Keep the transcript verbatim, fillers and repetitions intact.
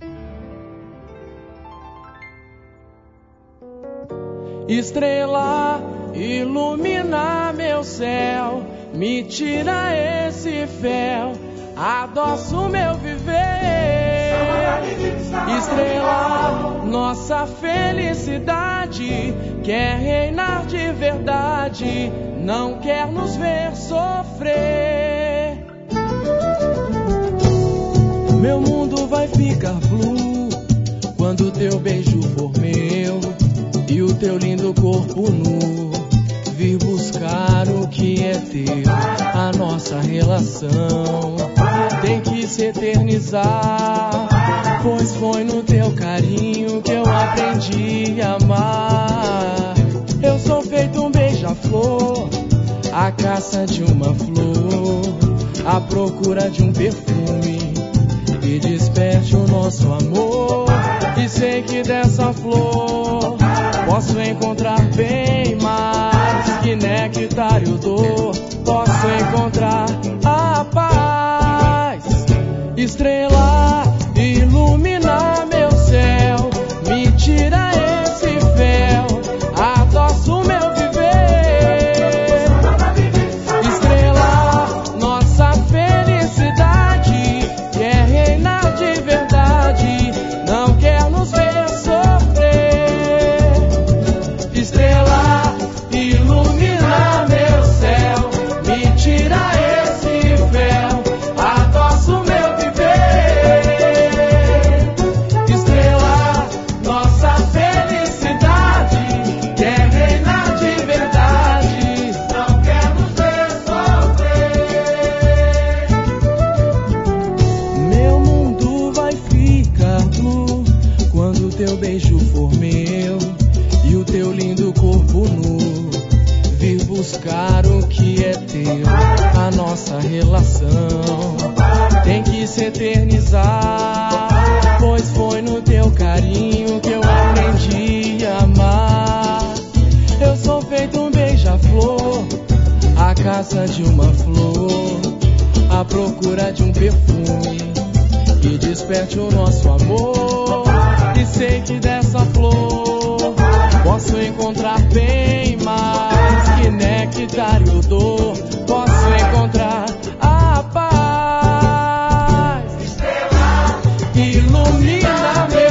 Estrela, ilumina meu céu, me tira esse véu, adoça o meu viver. Estrela, nossa felicidade, quer reinar de verdade, não quer nos ver sofrer. Meu mundo vai ficar blue quando teu beijo for meu e o teu lindo corpo nu vir buscar o que é teu. A nossa relação tem que se eternizar, pois foi no teu carinho que eu aprendi a amar. Eu sou feito um beija-flor, à caça de uma flor, à procura de um perfume que desperte o nosso amor. E sei que dessa flor posso encontrar bem mais que néctar e odor. Posso encontrar a paz. Estrela, ilumina meu céu, me tira esse véu, adoça o meu viver. Estrela, nossa felicidade, quer reinar de verdade, não quer nos ver sofrer. Estrela, ilumina meu céu, me tira esse véu, adoça o meu viver. Estrela, nossa felicidade, quer reinar de verdade, não quer nos ver sofrer. Meu mundo vai ficar blue quando teu beijo for meu e o teu lindo corpo nu vir buscar o que é teu. A nossa relação tem que se eternizar, pois foi no teu carinho que eu aprendi a amar. Eu sou feito um beija-flor, à caça de uma flor, à procura de um perfume que desperte o nosso amor. E sei que dessa flor posso encontrar bem mais que néctar e odor. Posso encontrar a paz. Estrela, ilumina meu